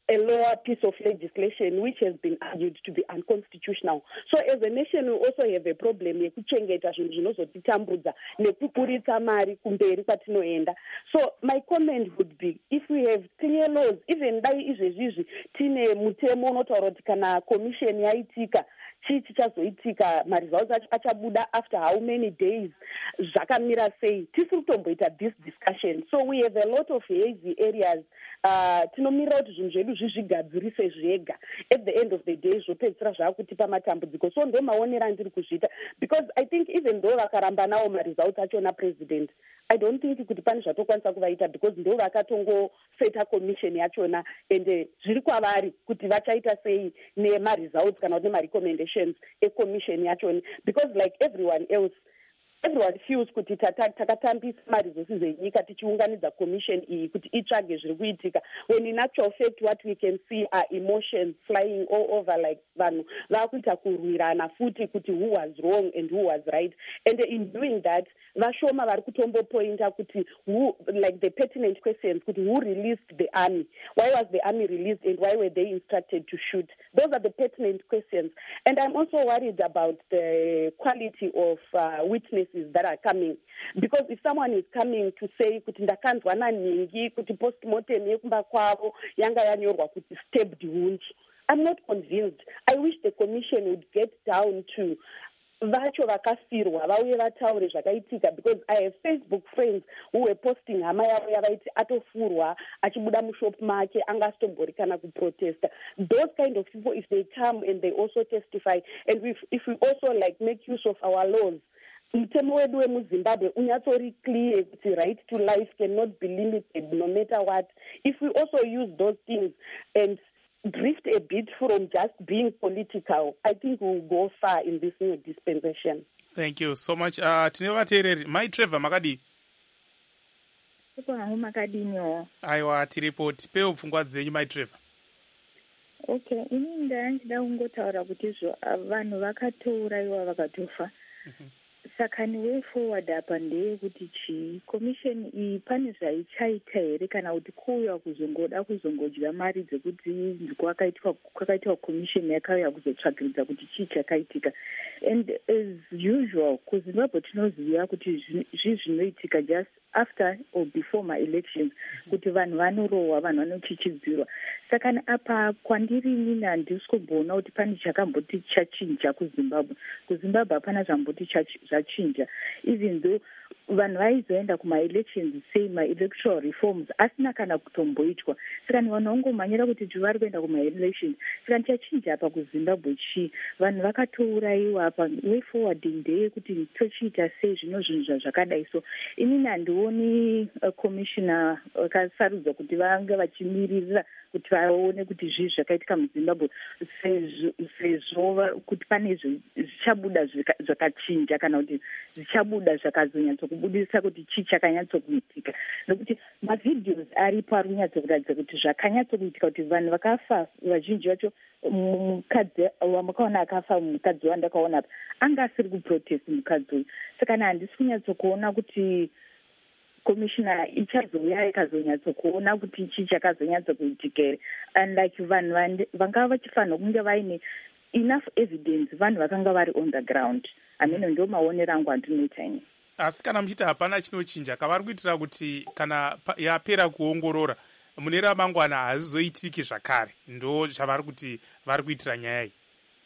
a lower piece of legislation which has been argued to be unconstitutional. So as a nation, we also have a problem yekuchengeta zvinhu zvinozotitambudza nekuburitsa mari kumberi kwatinoenda. So my comment would be, if we have clear laws, even dai izvezvizvi tine mutemo unotaura kuti kana commission yaitika chii chichazoitika, maresults achabuda after how many days, zvakamira sei, tisiri kutomboita this discussion. So we have a lot of hazy areas. Tinomirira kuti zvinhu zvedu zvizvigadzirise zvega. At the end of the day zvopedzisira zvakutipa matambudziko. So ndo maonero andiri kuzviita, because I think even though vakaramba nawo maresults achona president, I don't think kuti pane zvatokwanisa kuvaita, because ndo vakatongoseta commission yachona, ende zviri kwavari kuti vachaita sei nemaresults kana kuti nemarecommendations ecommission yachona, because like everyone else, everyone feels kuti takatambisa maresources enyika tichiunganidza commission iyi kuti itsvage zviri kuitika, when in actual fact what we can see are emotions flying all over, like vanhu vakuita kurwirana futi kuti who was wrong and who was right, and in doing that vashoma vari kutombopointa kuti who, like the pertinent questions, kuti who released the army, why was the army released, and why were they instructed to shoot. Those are the pertinent questions. And I'm also worried about the quality of witnesses that are coming, because if someone is coming to say kuti ndakanzwa naningi kuti postmortem yekumba kwavo yanga yanyorwa kuti stabbed wound, I'm not convinced. I wish the commission would get down to vacho vakafirwa vauye vataure zvakaitika, because I have Facebook friends who were posting hama yavo yavaiti atofurwa achibuda mushop make anga asitombori kana kuprotesta. Those kind of people, if they come and they also testify, and if we also like make use of our laws, mutemo wedu wemuzimbabwe unyatsori clear kuti right to life cannot be limited no matter what. If we also use those things and drift a bit from just being political, I think we'll go far in this new dispensation. Thank you so much. Tine vateereri. Mai Trevor makadi? Hangu makadiniwo. Aiwa, tiripo. Tipeo pfungwa dzenyu Mai Trevor. Okay, ini ndachida kungotaura kuti vanhu vakatouraiwa vakatofa. Saka ni way forward apa ndeyekuti commission iyi pane zvaichaita here kana kuti kuuya kuzongoda kuzongodya mari dzekuti kwakaitwa commission yakauya kuzotsvagiridza kuti chii chakaitika. And as usual kuzimbabwe tinoziva kuti zvinoitika just after or before my elections, kuti vanhu vanorohwa, vanhu vanochichidzirwa. Saka apa kwandiri inini handisi kumboona kuti pane chakamboti chachinja kuzimbabwe. Kuzimbabwe hapana zvamboti zvachinja, even though vanhu vaizoenda kuma-elections sei ma-electoral reforms asina kana kutomboitwa. Saka ni vanhu vangomhanyira kuti vari kuenda kuma-elections. Saka chachinja apa kuzimbabwe chii? Vanhu vakatouraiwa apa. Way forward ndeyekuti tochiita sei zvino zvinhu zvakadai. So inini handioni commissioner akasarudzwa kuti vange vachimiririra kuti vaone kuti zvii zvakaitika muzimbabwe, sezvo kuti pane zvichabuda zvakachinja kana kuti zvichabuda zvakazonyatsokubudisa kuti chii chakanyatsokuitika. Nokuti mavidheos aripo ari kunyatsokuratidza kuti zvakanyatsokuitika, kuti vanhu vakafa vazhinji vacho, mukadzi wamakaona akafa, mukadzi wandakaona apa anga asiri kuprotest mukadzi uyu. Saka handisi kunyatsokuona kuti commissioner ichazouya ikazonyatsokuona kuti chii chakazonyatsokuitika here. And like vanhu vangava vachifanira kunge vaine enough evidence, vanhu vakanga vari on the ground. Ameno ndo maonero angu andinoita ini. Asi kana muchiti hapana chinochinja, kavari kuitira kuti kana yapera kuongorora mune ramangwana hazizoitiki zvakare, ndo zvavari kuti vari kuitira nyaya iyi.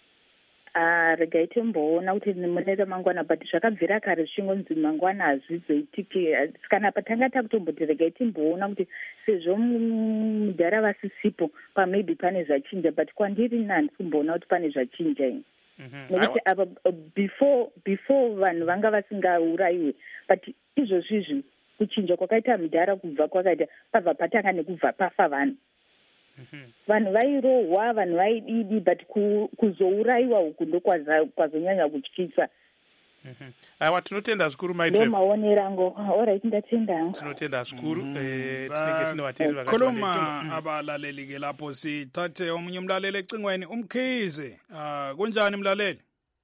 Regai timboona kuti mune ramangwana, but zvakabvira kare zvichingonzi mangwana hazvizoitiki. Kana patanga takutomboti regai timboona kuti sezvo mudhara vasisipo pamaybe pane zvachinja, but kwandiri handisi kumboona kuti pane zvachinja ini. Nekuti apa before vanhu vanga vasingaurayiwe, but izvozvizvi kuchinja kwakaita mudhara kubva kwakaita pabva patanga nekubva pafa vanhu. Vanhu vairohwa, vanhu vaididi, but kuzourayiwa uku ndokwazonyanya kutyisa. Aiwa, tinotenda zvikuru Mai Trevor. Ndo maonero angu. Alright, ndatenda. Tinotenda zvikuru. Tinenge tine vateeri vakati khuluma abalaleli ke lapho sithathe omunye umlaleli ecingweni, uMkhize. Kunjani mlaleli?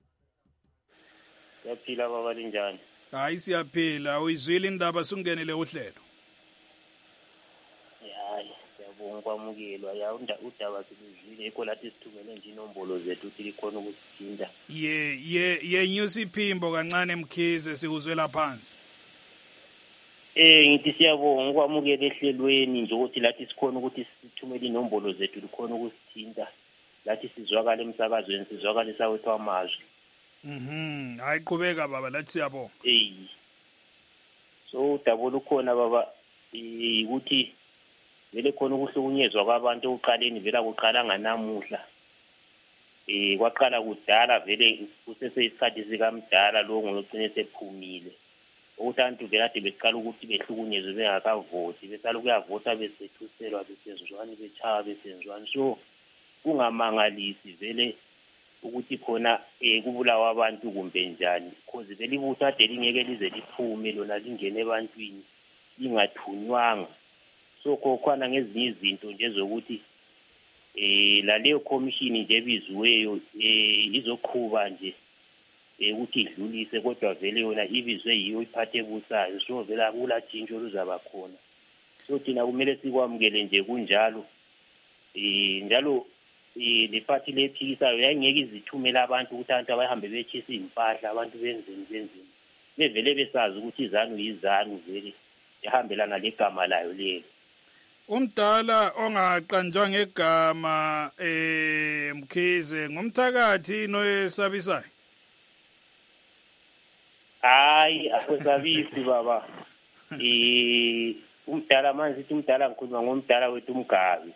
Siyaphila baba, linjani? Hayi siyapila. Uyizwile indaba sungenele uhlelo? Hayi, siyabonga ngikwamukelwa ya udaba siluzwile yikho lathi sithumele nje inombolo zethu ukuthi likhona ukusithinta. Yenyusa iphimbo kancane Mkhize sikuzwela phansi. Ngithi siyabonga ngokwamukela ehlelweni nje ukuthi lathi sikhona ukuthi sithumele inombolo zethu likhona ukusithinta. Lathi sizwakala emsakazweni sizwakala isawethu amazwi. Hayi qhubeka baba lathi siyabonga. So udaba lukhona baba ukuthi vele khona ukuhlukunyezwa kwabantu uqaleni vela kuqala nganamuhla. Kwaqala kudala vele kuseseyisikhathi sikamdala lo ngolugcine sephumile. Ukuthi abantu vele ade beqala ukuthi behlukunyezwe bengakavoti besala kuyavota besethuselwa besenzwani bechaya besenzwani. So kungamangalisi vele ukuthi khona kubulawa abantu kumbe njani because vele ibutho ade lingeke lize liphume lona lingene ebantwini lingathunywanga. So khona ngezinye izinto nje zokuthi laleyo commission nje ebiziweyo izoqhuba nje ukuthi idlulise kodwa vele yona ibizwe yiyo iphathe busayo. So vele akula jinjo luzaba khona. So thina kumele sikwamukele nje kunjalo. Njalo le party lephikisayo yayingeke izithumela abantu ukuthi abantu abahambe bechisa impahla abantu benzeni. Bevele besazi ukuthi izanu yizanu vele ehambelana legama layo lelo. Umdala ongaqanjwa ngegama Mkhize ngumthakathi noyesabisayo. Hayi akwesabisi baba. Umdala manje sithi umdala ngikhuluma ngomdala wethu uMgabi.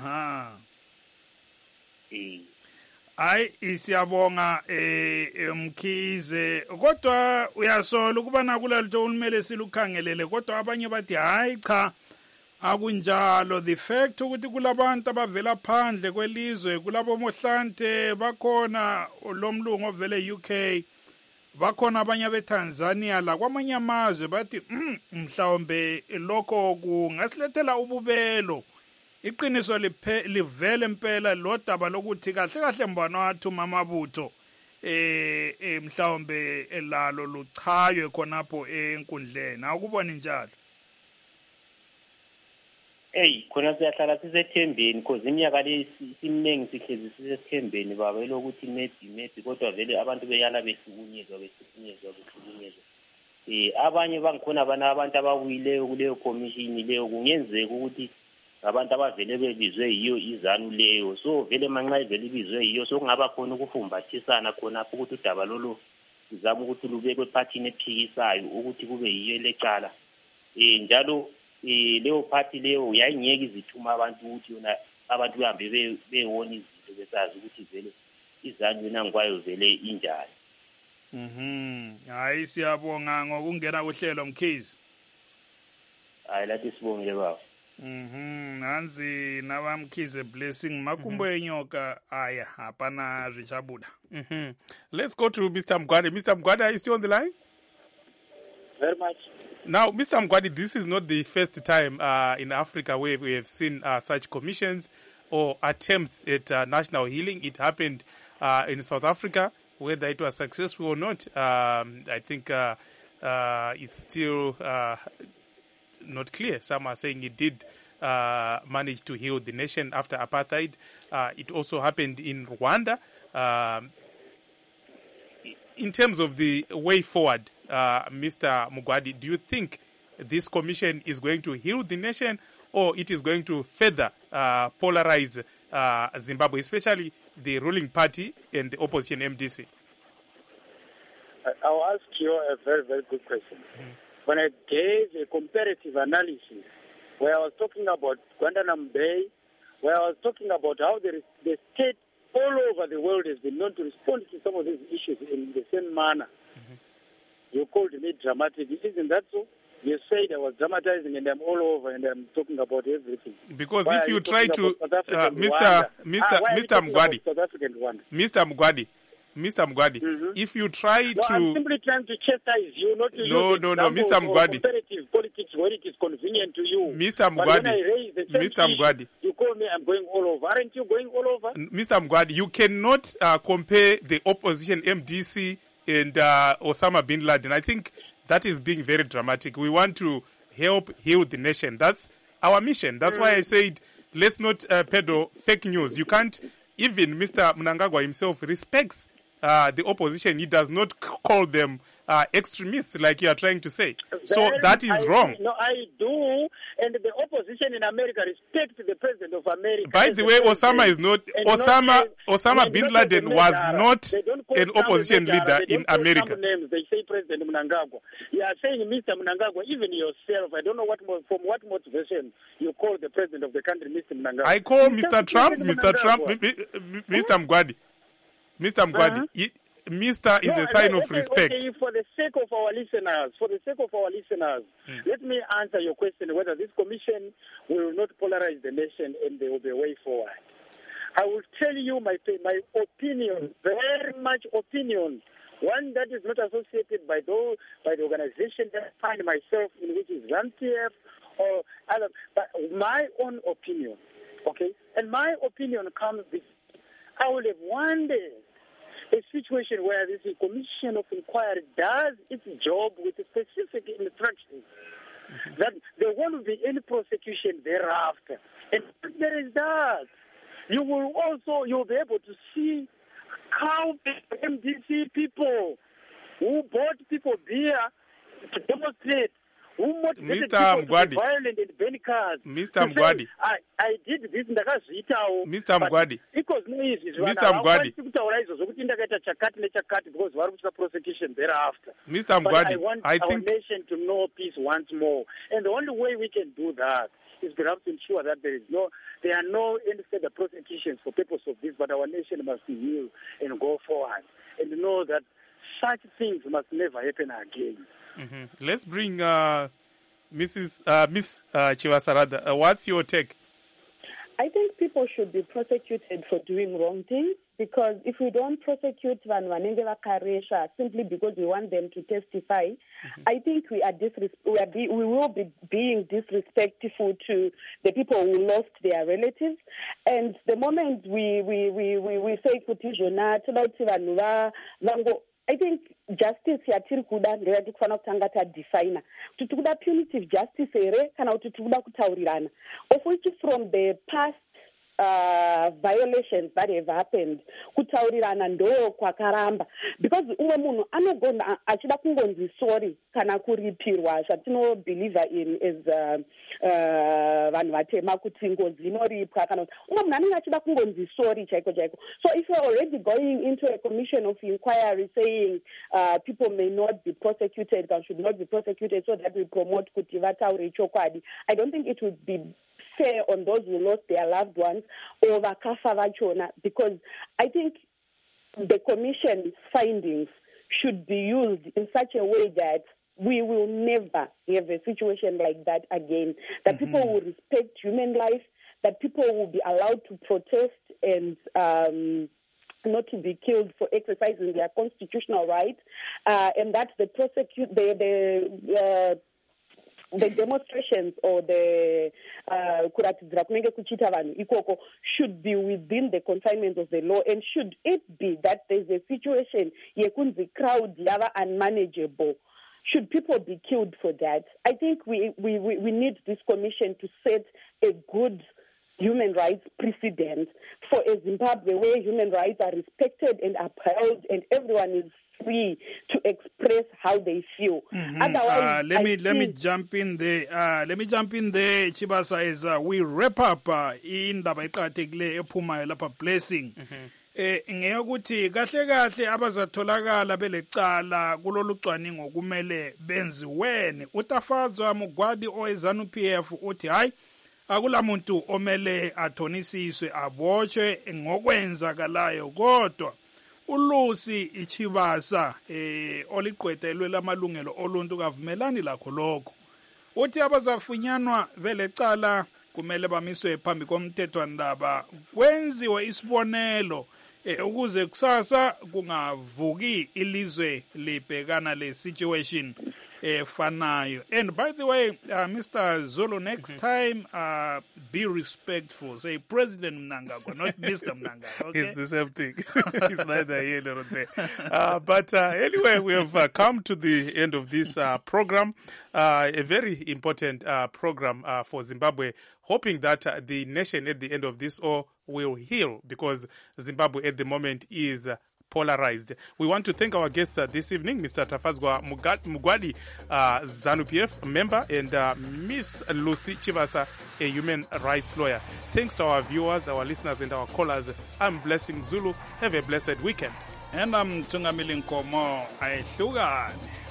Hayi siyabonga Mkhize kodwa uyasola ukuba nakulalito ulumele silukhangelele kodwa abanye bathi hayi cha akunjalo. The fact ukuthi kulabantu abavela phandle kwelizwe kulabo Mohlante bakhona lomlungu ovele UK bakhona abanye beTanzania la kwamanye amazwe bathi mhlawumbe lokho kungasilethela ububelo. Iqiniso livele impela lo daba lokuthi kahle mbona wathi mamabutho mhlawumbe lalo luchaywe khonapho enkundleni akubona njalo. Khona siyahlala sisethembeni because iminyaka le simningi sihlezi sisethembeni baba elokuthi maybe kodwa vele abantu beyala behlukunyezwa. Abanye bangikhona abantu ababuyileyo kuleyo commission leyo kungenzeka ukuthi abantu abavele bebizwe yiyo izanu leyo. So vele manxa ivele ibizwe yiyo so kungaba khona ukufumbathisana khonapho ukuthi udaba lolu izama ukuthi lubekwe epathini ephikisayo ukuthi kube yiyo lecala. Njalo leyo party leyo yayingeke izithuma abantu ukuthi yona abantu behambe bewona izinto besazi ukuthi vele izanu yona ngikwayo vele injani. Hayi siyabonga ngokungena kuhlelo Mkhize. Hayi lathi sibonge baba. Nanzi nabamkhize blessing makumbo enyoka aya hapana richabuda. Let's go to Mr. Mgwadi. Mr. Mgwadi, are you still on the line? Very much. Now, Mr. Mgwadi, this is not the first time in Africa where we have seen such commissions or attempts at national healing. It happened in South Africa. Whether it was successful or not, I think it's still not clear. Some are saying it did manage to heal the nation after apartheid. It also happened in Rwanda. In terms of the way forward, Mr. Mugwadi, do you think this commission is going to heal the nation or it is going to further polarize Zimbabwe, especially the ruling party and the opposition MDC? I'll ask you a very, very good question. When I gave a comparative analysis where I was talking about Guantanamo Bay, where I was talking about how the state all over the world has been known to respond to some of these issues in the same manner. You called me dramatic. Isn't that so? You said I was dramatizing and I'm all over and I'm talking about everything. Because if you try to, Mr. Mugwadi, if you try to... I'm simply trying to chastise you, not to No, Mr. Mugwadi. Comparative politics when it is convenient to you. Mr. Mugwadi. You call me, I'm going all over. Aren't you going all over? Mr. Mugwadi, you cannot compare the opposition MDC and Osama bin Laden. I think that is being very dramatic. We want to help heal the nation. That's our mission. That's why I said let's not peddle fake news. You can't, even Mr. Mnangagwa himself respects the opposition. He does not call them extremists like you are trying to say. So that is wrong. No, I do. And the opposition in America respects the president of America. By the way, Osama is not, Osama bin Laden was not an opposition leader in America. Names. They say President Mnangagwa. You are saying Mr. Mnangagwa, even yourself. I don't know from what motivation you call the president of the country Mr. Mnangagwa. I call Mr. Trump, Mr. Mgwadi. Mr. Mgwadi. Mr. is a sign of respect. Okay, for the sake of our listeners, let me answer your question whether this commission will not polarize the nation and there will be a way forward. I will tell you my opinion, very much opinion, one that is not associated by the organization that I find myself in, which is ZANU-PF or other, but my own opinion, okay? And my opinion comes this. I would have wanted a situation where this commission of inquiry does its job with specific instructions, that there won't be any prosecution thereafter. And if there is that, you'll be able to see how the MDC people who bought people beer to demonstrate, who motivated people to be violent and burn cars. Mr. Mgwadi. I did this ndakazviitawo. Mr. Mgwadi. Because no easy. Mr. Mgwadi. Because vari kuita prosecution thereafter. Mr. Mgwadi. I think our nation to know peace once more. And the only way we can do that is perhaps to ensure that there are no any further prosecutions for purpose of this, but our nation must heal and go forward and know that such things must never happen again. Mm-hmm. Let's bring Miss Chivasarada. What's your take? I think people should be prosecuted for doing wrong things, because if we don't prosecute vanenge vakaresha simply because we want them to testify, I think we will be being disrespectful to the people who lost their relatives. And the moment we say kuti zvona toda kuti vanhu vango, I think justice yatiri kuda ndeyati kufanira kutanga tadefina kuti tikuda punitive justice here kana kuti tikuda kutaurirana, of which from the past violations that have happened kutaurirana ndo kwakaramba, because umwe munhu anogona achida kungonzi sorry kana kuripirwa zvatinobelieve in as vanhu vatema kuti ngozi inoripwa kana umwe munhu anenge achida kungonzi sorry chaiko. So if you're already going into a commission of inquiry saying people may not be prosecuted or should not be prosecuted so that we promote kuti vataure chokwadi, I don't think it would be fair on those who lost their loved ones or vakafa vachona, because I think the commission's findings should be used in such a way that we will never have a situation like that again, that people will respect human life, that people will be allowed to protest and not to be killed for exercising their constitutional rights, and that the demonstrations or the kuratidzira kunenge kuchita vanhu ikoko should be within the confinements of the law. And should it be that there's a situation yekunzi crowd yava unmanageable, should people be killed for that? I think we need this commission to set a good human rights precedent for a Zimbabwe where human rights are respected and upheld and everyone is free to express how they feel. Otherwise, let me jump in there. Chibasa, as we wrap up indaba eqhakathekile ephumayo lapha blessing. Ngeyokuthi kahle abazatholakala belecala kulolu cwaningo kumele benziweni. Utafadzwa Mugwadi oZANU-PF uthi hayi akula muntu omele athonisiswe abotshwe ngokwenzakalayo, kodwa uLucy Ichibasa oliqwetelwe lamalungelo oluntu kavumelani lakho lokho. Uthi abazafunyanwa belecala kumele bamiswe phambi komthethwandaba kwenziwe isibonelo ukuze kusasa kungavuki ilizwe libhekana le situation fanayo. And by the way, Mr. Zulu, next time be respectful. Say President Mnangagwa, not Mr. Mnangagwa. Okay? It's the same thing. It's neither here nor there. But anyway, we have come to the end of this program, a very important program for Zimbabwe, hoping that the nation at the end of this all will heal, because Zimbabwe at the moment is polarized. We want to thank our guests this evening, Mr. Tafadzwa Mugwadi, ZANU-PF member, and Miss Lucy Chivasa, a human rights lawyer. Thanks to our viewers, our listeners, and our callers. I'm Blessing Zulu. Have a blessed weekend. And I'm Tungamili Nkomo Aishugane.